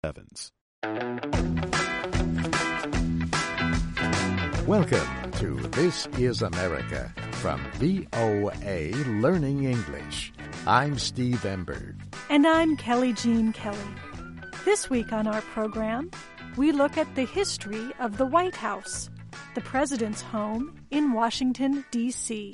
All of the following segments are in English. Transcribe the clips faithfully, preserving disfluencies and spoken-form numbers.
Evans. Welcome to This is America from V O A Learning English. I'm Steve Ember. And I'm Kelly Jean Kelly. This week on our program, we look at the history of the White House, the president's home in Washington, D C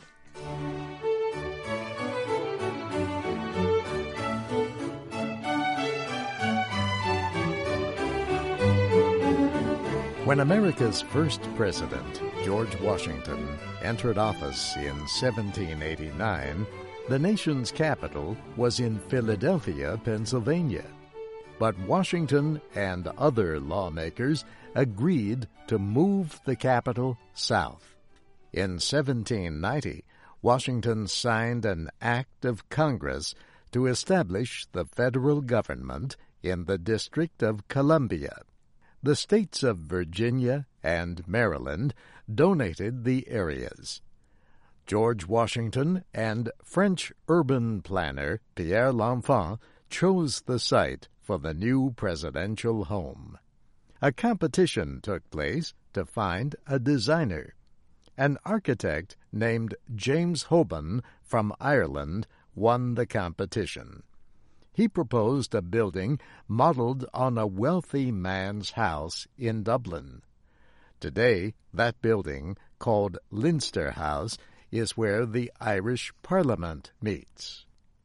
When America's first president, George Washington, entered office in seventeen eighty-nine, the nation's capital was in Philadelphia, Pennsylvania. But Washington and other lawmakers agreed to move the capital south. In seventeen ninety, Washington signed an act of Congress to establish the federal government in the District of Columbia. The states of Virginia and Maryland donated the areas. George Washington and French urban planner Pierre L'Enfant chose the site for the new presidential home. A competition took place to find a designer. An architect named James Hoban from Ireland won the competition. He proposed a building modeled on a wealthy man's house in Dublin. Today, that building, called Leinster House, is where the Irish Parliament meets.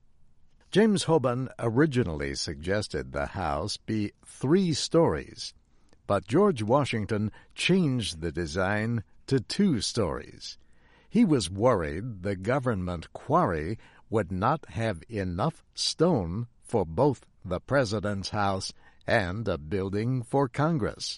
James Hoban originally suggested the house be three stories, but George Washington changed the design to two stories. He was worried the government quarry would not have enough stone for both the president's house and a building for Congress.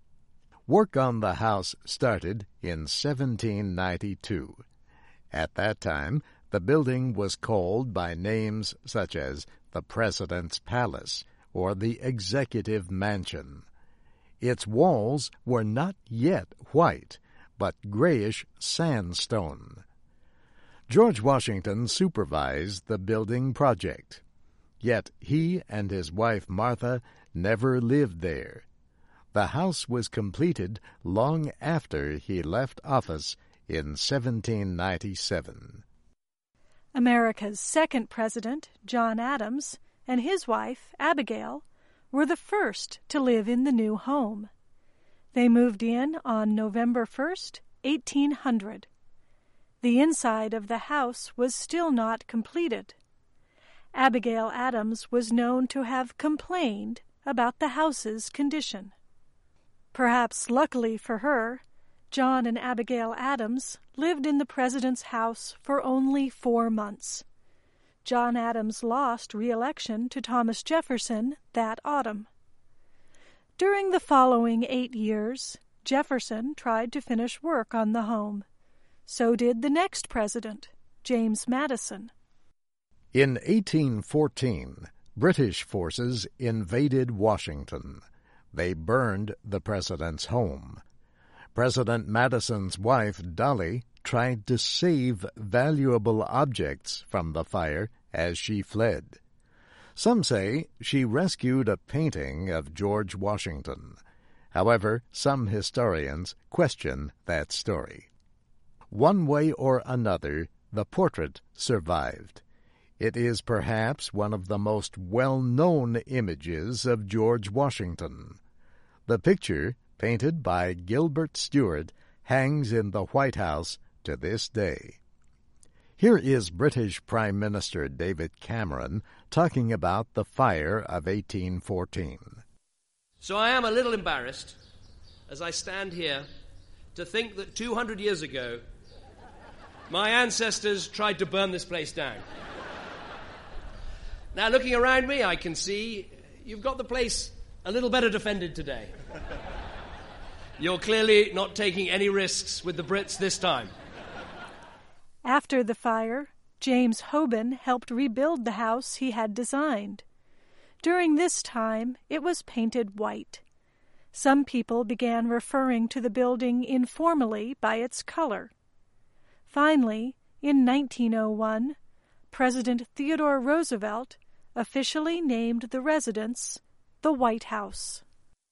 Work on the house started in seventeen ninety-two. At that time, the building was called by names such as the President's Palace or the Executive Mansion. Its walls were not yet white, but grayish sandstone. George Washington supervised the building project. Yet he and his wife Martha never lived there. The house was completed long after he left office in seventeen ninety-seven. America's second president, John Adams, and his wife, Abigail, were the first to live in the new home. They moved in on November first, eighteen hundred. The inside of the house was still not completed. Abigail Adams was known to have complained about the house's condition. Perhaps luckily for her, John and Abigail Adams lived in the president's house for only four months. John Adams lost re-election to Thomas Jefferson that autumn. During the following eight years, Jefferson tried to finish work on the home. So did the next president, James Madison. In eighteen fourteen, British forces invaded Washington. They burned the president's home. President Madison's wife, Dolly, tried to save valuable objects from the fire as she fled. Some say she rescued a painting of George Washington. However, some historians question that story. One way or another, the portrait survived. It is perhaps one of the most well-known images of George Washington. The picture, painted by Gilbert Stuart, hangs in the White House to this day. Here is British Prime Minister David Cameron talking about the fire of eighteen fourteen. So I am a little embarrassed, as I stand here, to think that two hundred years ago, my ancestors tried to burn this place down. Now, looking around me, I can see you've got the place a little better defended today. You're clearly not taking any risks with the Brits this time. After the fire, James Hoban helped rebuild the house he had designed. During this time, it was painted white. Some people began referring to the building informally by its color. Finally, in nineteen oh one, President Theodore Roosevelt officially named the residence the White House.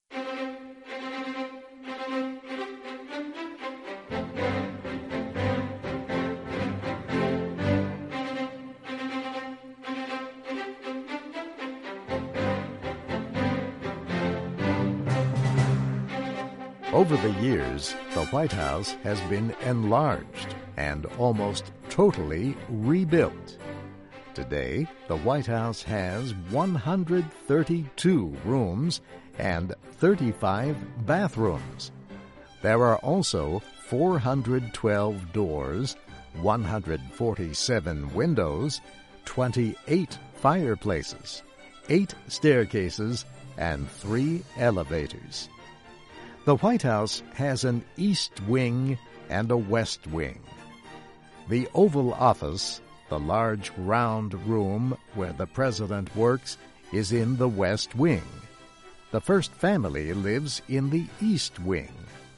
Over the years, the White House has been enlarged and almost totally rebuilt. Today, the White House has one hundred thirty-two rooms and thirty-five bathrooms. There are also four hundred twelve doors, one hundred forty-seven windows, twenty-eight fireplaces, eight staircases, and three elevators. The White House has an east wing and a west wing. The Oval Office, the large round room where the President works, is in the west wing. The First Family lives in the east wing.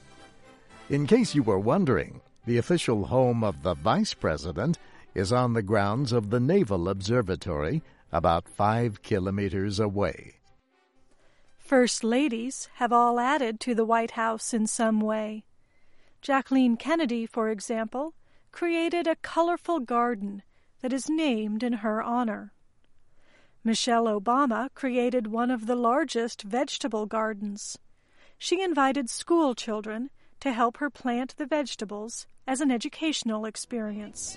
In case you were wondering, the official home of the Vice President is on the grounds of the Naval Observatory, about five kilometers away. First ladies have all added to the White House in some way. Jacqueline Kennedy, for example, created a colorful garden that is named in her honor. Michelle Obama created one of the largest vegetable gardens. She invited school children to help her plant the vegetables as an educational experience.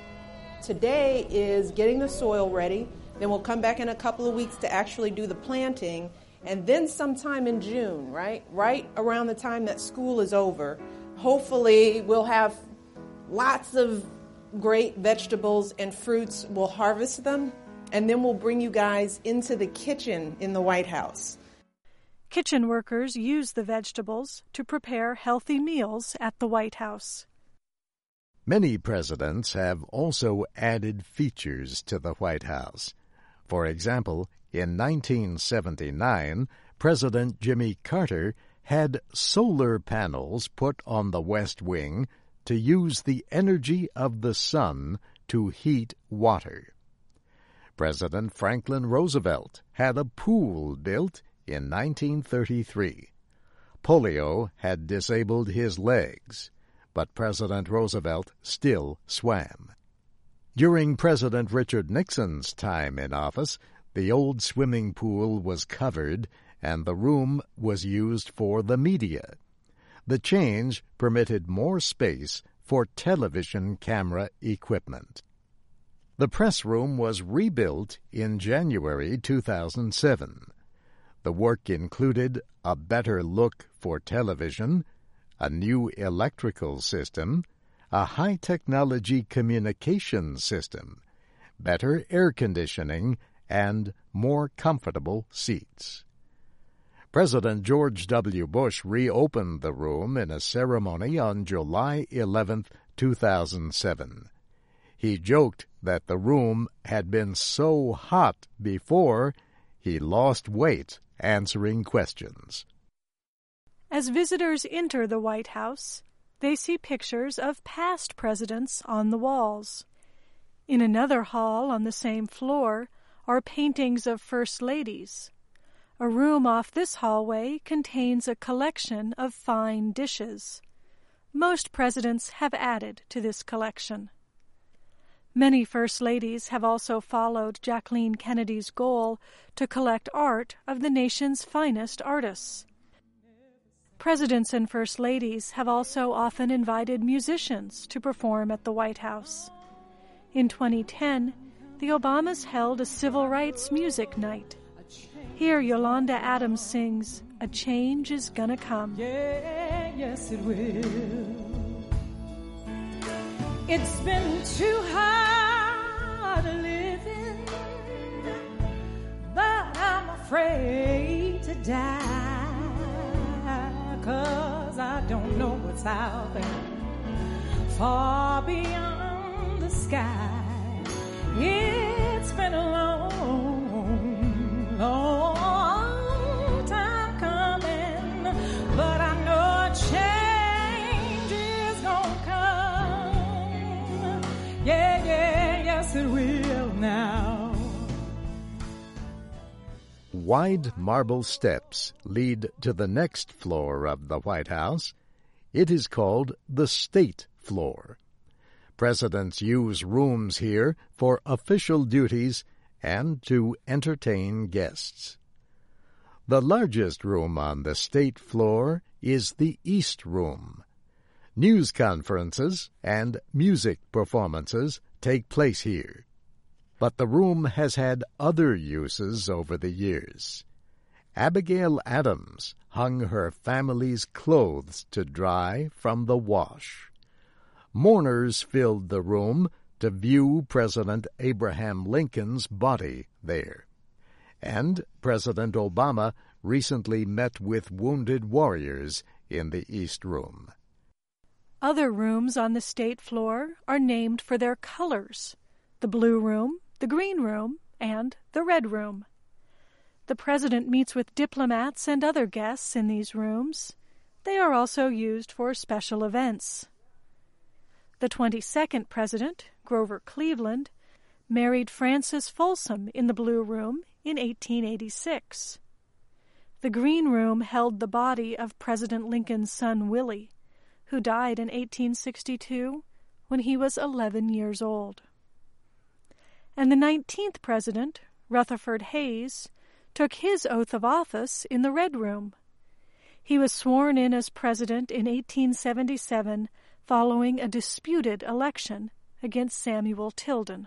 Today is getting the soil ready. Then we'll come back in a couple of weeks to actually do the planting. And then sometime in June, right? Right around the time that school is over, hopefully we'll have lots of great vegetables and fruits. We'll harvest them, and then we'll bring you guys into the kitchen in the White House. Kitchen workers use the vegetables to prepare healthy meals at the White House. Many presidents have also added features to the White House. For example, in nineteen seventy-nine, President Jimmy Carter had solar panels put on the West Wing to use the energy of the sun to heat water. President Franklin Roosevelt had a pool built in nineteen thirty-three. Polio had disabled his legs, but President Roosevelt still swam. During President Richard Nixon's time in office, the old swimming pool was covered and the room was used for the media. The change permitted more space for television camera equipment. The press room was rebuilt in January two thousand seven. The work included a better look for television, a new electrical system, a high-technology communication system, better air conditioning, and more comfortable seats. President George W. Bush reopened the room in a ceremony on July eleventh, two thousand seven. He joked that the room had been so hot before he lost weight answering questions. As visitors enter the White House, they see pictures of past presidents on the walls. In another hall on the same floor are paintings of first ladies. A room off this hallway contains a collection of fine dishes. Most presidents have added to this collection. Many first ladies have also followed Jacqueline Kennedy's goal to collect art of the nation's finest artists. Presidents and first ladies have also often invited musicians to perform at the White House. In twenty ten, the Obamas held a civil rights music night. Here Yolanda Adams sings, "A Change Is Gonna Come." Yeah, yes it will. It's been too hard living, but I'm afraid to die, 'cause I don't know what's out there far beyond the sky. It's been a long, long time coming, but I know a change is gonna come. Yeah, yeah, yes it will now. wide marble steps lead to the next floor of the White House. It is called the State Floor. Presidents use rooms here for official duties and to entertain guests. The largest room on the State Floor is the East Room. News conferences and music performances take place here. But the room has had other uses over the years. Abigail Adams hung her family's clothes to dry from the wash. Mourners filled the room to view President Abraham Lincoln's body there. And President Obama recently met with wounded warriors in the East Room. Other rooms on the State Floor are named for their colors: the Blue Room, the Green Room, and the Red Room. The President meets with diplomats and other guests in these rooms. They are also used for special events. The twenty-second President, Grover Cleveland, married Frances Folsom in the Blue Room in eighteen eighty-six. The Green Room held the body of President Lincoln's son Willie, who died in eighteen sixty-two when he was eleven years old. And the nineteenth President, Rutherford Hayes, took his oath of office in the Red Room. He was sworn in as president in eighteen seventy-seven following a disputed election against Samuel Tilden.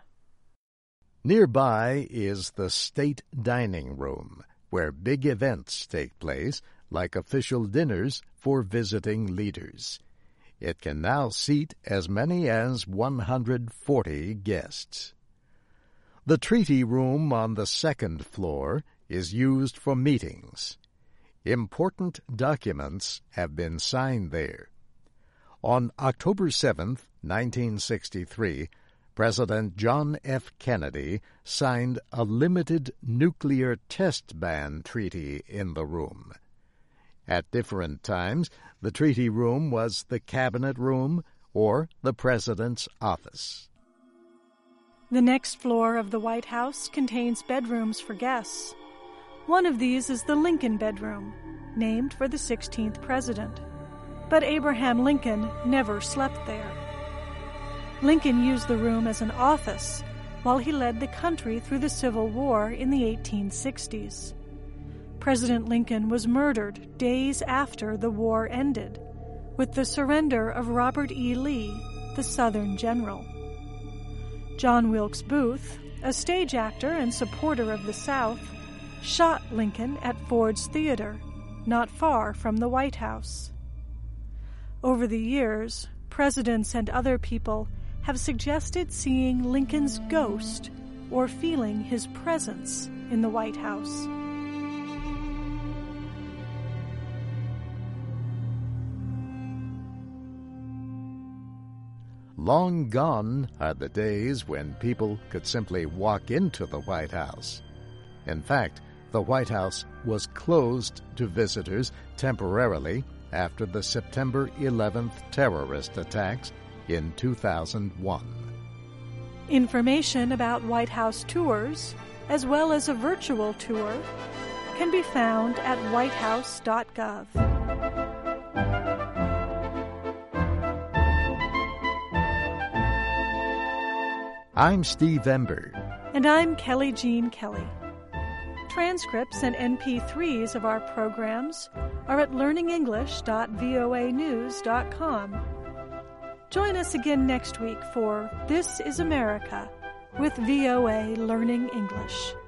Nearby is the State Dining Room, where big events take place, like official dinners for visiting leaders. It can now seat as many as one hundred forty guests. The Treaty Room on the second floor is used for meetings. Important documents have been signed there. On October seventh, nineteen sixty-three, President John F. Kennedy signed a limited nuclear test ban treaty in the room. At different times, the Treaty Room was the Cabinet Room or the President's office. The next floor of the White House contains bedrooms for guests. One of these is the Lincoln Bedroom, named for the sixteenth President. But Abraham Lincoln never slept there. Lincoln used the room as an office while he led the country through the Civil War in the eighteen sixties. President Lincoln was murdered days after the war ended, with the surrender of Robert E. Lee, the Southern general. John Wilkes Booth, a stage actor and supporter of the South, shot Lincoln at Ford's Theater, not far from the White House. Over the years, presidents and other people have suggested seeing Lincoln's ghost or feeling his presence in the White House. Long gone are the days when people could simply walk into the White House. In fact, the White House was closed to visitors temporarily after the September eleventh terrorist attacks in two thousand one. Information about White House tours, as well as a virtual tour, can be found at white house dot gov. I'm Steve Ember. And I'm Kelly Jean Kelly. Transcripts and M P threes of our programs are at learning english dot voa news dot com. Join us again next week for This is America with V O A Learning English.